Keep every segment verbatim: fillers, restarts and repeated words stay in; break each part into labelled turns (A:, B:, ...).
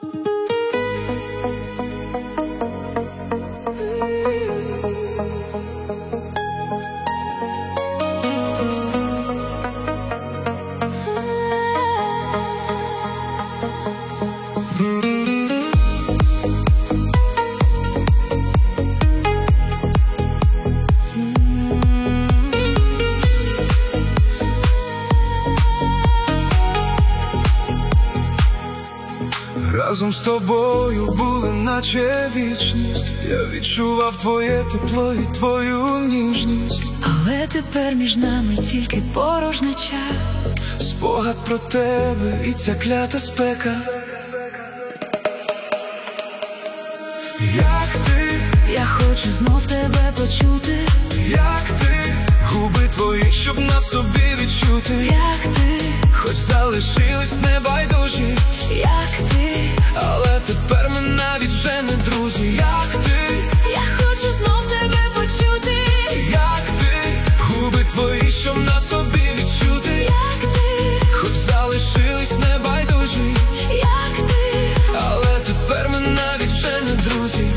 A: Разом з тобою були наче вічність. Я відчував твоє тепло і твою ніжність.
B: Але тепер між нами тільки порожнеча.
A: Спогад про тебе і ця клята спека. Як ти,
B: я хочу знов тебе почути.
A: як ти, губи твої, щоб на собі відчути.
B: Як ти,
A: хоч залишились небайдужі.
B: як ти,
A: але тепер ми навіть вже не друзі. Як ти,
B: я хочу знов тебе почути.
A: як ти, губи твої, щоб на собі відчути.
B: Як ти,
A: хоч залишились небайдужі.
B: як ти,
A: але тепер ми навіть вже не друзі.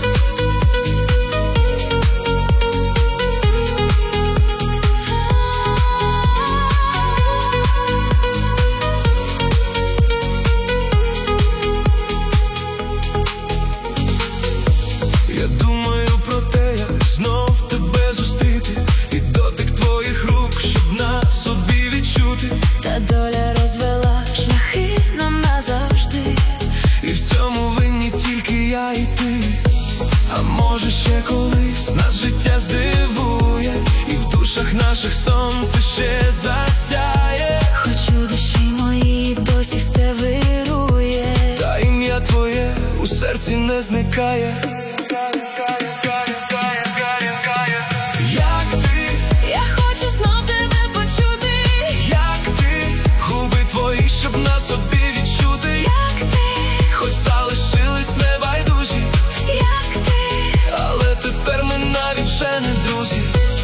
A: Я думаю про те, як знов тебе зустріти, і дотик твоїх рук, щоб на собі відчути.
B: та доля розвела шляхи нам назавжди.
A: І в цьому винні тільки я і ти. А може ще колись нас життя здивує, і в душах наших сонце ще засяє.
B: Хоч у душі моїй досі все вирує,
A: Та ім'я твоє у серці не зникає. Як ти,
B: я хочу знов тебе почути.
A: як ти, губи твої, щоб на собі відчути.
B: Як ти,
A: Хоч залишились небайдужі,
B: як ти,
A: але тепер ми навіть вже не друзі.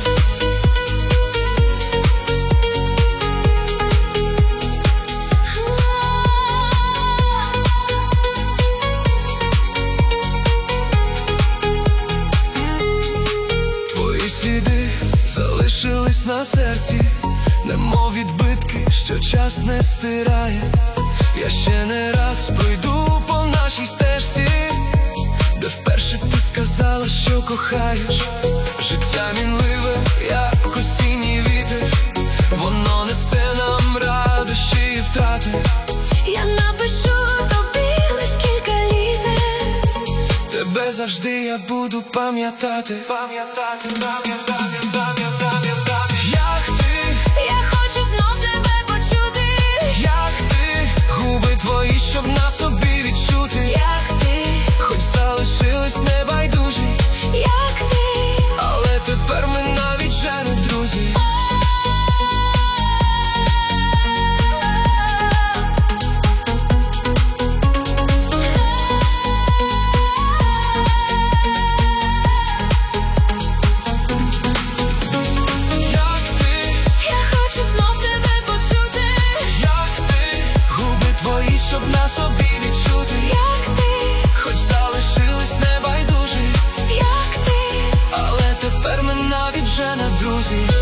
A: Твої сліди залишились на серці, немов відбитки, що час не стирає. Я ще не раз пройду по нашій стежці, де вперше ти сказала, що кохаєш. Життя мінливе, як осінній вітер, воно несе нам радощі і втрати.
B: я напишу тобі лиш кілька літер.
A: Тебе завжди я буду пам'ятати. Пам'ятати, пам'ятати, пам'ятати. Як ти,
B: Я хочу знов тебе почути.
A: як ти, губи твої, щоб на собі відчути.
B: Як ти,
A: Хоч залишились небайдужі,
B: як ти,
A: але тепер ми навіть вже не друзі. Як ти,
B: я хочу знов тебе почути.
A: як ти, губи твої, щоб на собі відчути.
B: Як ти,
A: Хоч залишились небайдужі,
B: як ти,
A: але тепер ми навіть вже не друзі.